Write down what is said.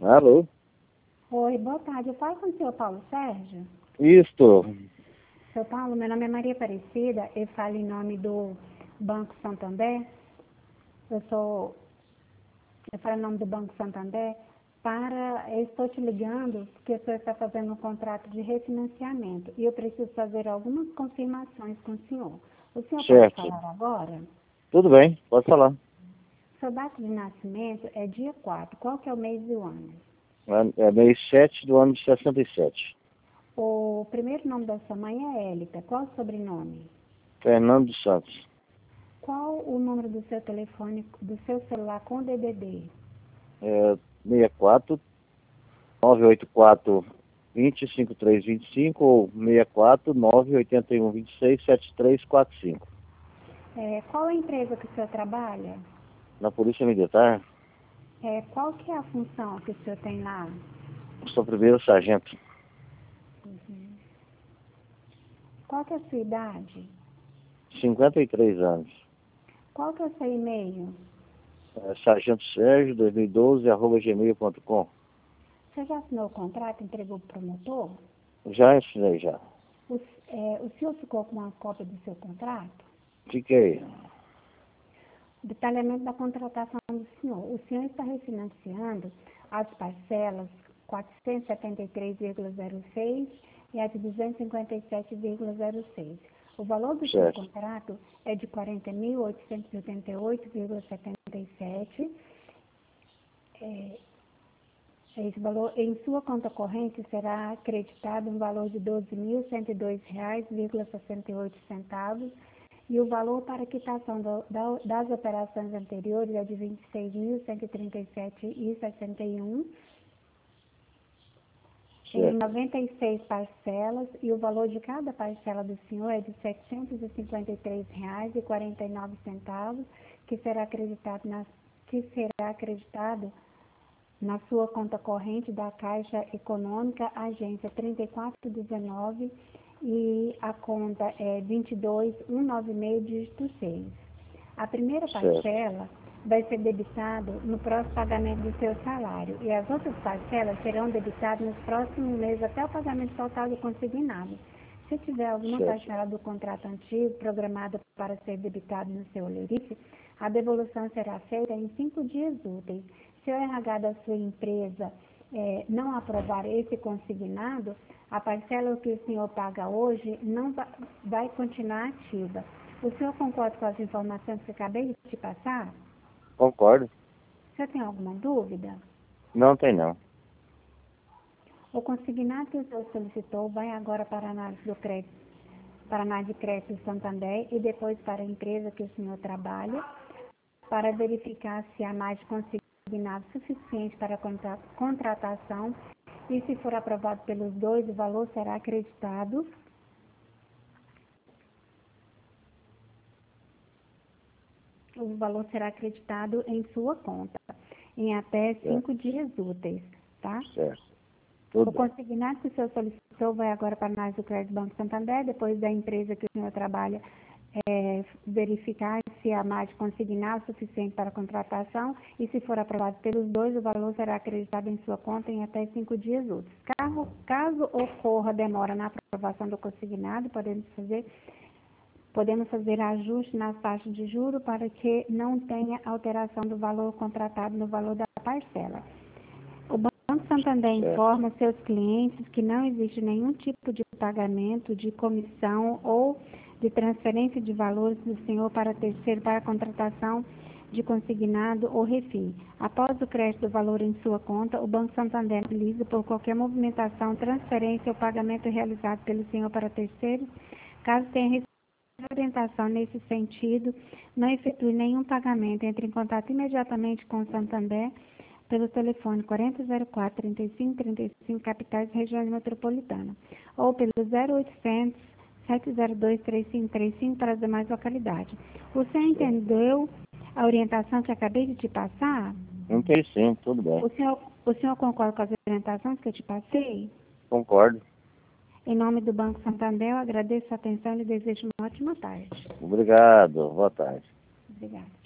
Alô? Oi, boa tarde. Eu falo com o senhor Paulo Sérgio. Isto. Seu Paulo, meu nome é Maria Aparecida. Eu falo em nome do Banco Santander. Eu falo em nome do Banco Santander eu estou te ligando porque o senhor está fazendo um contrato de refinanciamento e eu preciso fazer algumas confirmações com o senhor. O senhor pode Certo. falar agora? Tudo bem, pode falar. Sua data de nascimento é dia 4. Qual que é o mês e o ano? É mês 7 do ano de 67. O primeiro nome da sua mãe é Élita. Qual o sobrenome? Fernando dos Santos. Qual o número do seu telefone, do seu celular com DDD? 64 984 205325 ou 64 981 26 7345. Qual a empresa que o senhor trabalha? Na Polícia Militar, Qual que é a função que o senhor tem lá? sou primeiro sargento. Qual que é a sua idade? 53 anos. Qual que é o seu e-mail? Sargento Sérgio 2012 @gmail.com. Você já assinou o contrato e entregou para o promotor? Já ensinei já. O senhor ficou com uma cópia do seu contrato? Fiquei. Detalhamento da contratação do senhor. O senhor está refinanciando as parcelas 473,06 e a de 257,06. O valor do seu contrato é de 40.888,77. Esse valor em sua conta corrente será acreditado um valor de R$ 12.102,68 e o valor para quitação das operações anteriores é de R$ 26.137,61 em 96 parcelas e o valor de cada parcela do senhor é de R$ 753,49, que será acreditado na sua conta corrente da Caixa Econômica, agência 3419 e a conta é 22196, dígito 6. A primeira parcela vai ser debitada no próximo pagamento do seu salário e as outras parcelas serão debitadas nos próximos meses até o pagamento total do consignado. Se tiver alguma parcela do contrato antigo programada para ser debitada no seu olerife, a devolução será feita em 5 dias úteis. Se o RH da sua empresa não aprovar esse consignado, a parcela que o senhor paga hoje não vai continuar ativa. O senhor concorda com as informações que acabei de te passar? Concordo. Você tem alguma dúvida? Não tem não. O consignado que o senhor solicitou vai agora para a análise do crédito, para a análise de crédito Santander e depois para a empresa que o senhor trabalha, para verificar se há mais consignado suficiente para a contratação e se for aprovado pelos dois, o valor será acreditado em sua conta em até 5 dias úteis, tá? Certo. O consignado que o senhor solicitou vai agora para a análise do Crédito Banco Santander, depois da empresa que o senhor trabalha verificar se há mais consignado suficiente para a contratação e se for aprovado pelos dois, o valor será acreditado em sua conta em até 5 dias úteis. Caso ocorra demora na aprovação do consignado, podemos fazer ajuste nas taxas de juros para que não tenha alteração do valor contratado no valor da parcela. O Banco Santander informa seus clientes que não existe nenhum tipo de pagamento de comissão ou de transferência de valores do senhor para terceiro para a contratação de consignado ou refim. Após o crédito do valor em sua conta, o Banco Santander utiliza por qualquer movimentação, transferência ou pagamento realizado pelo senhor para terceiros. Caso tenha recebido orientação nesse sentido, não efetue nenhum pagamento, entre em contato imediatamente com o Santander pelo telefone 4004-3535, capitais e regiões metropolitanas, ou pelo 0800 702-3535 para as demais localidades. O senhor entendeu a orientação que acabei de te passar? Entendi sim, tudo bem. O senhor concorda com as orientações que eu te passei? Concordo. Em nome do Banco Santander, eu agradeço a atenção e lhe desejo uma ótima tarde. Obrigado. Boa tarde. Obrigada.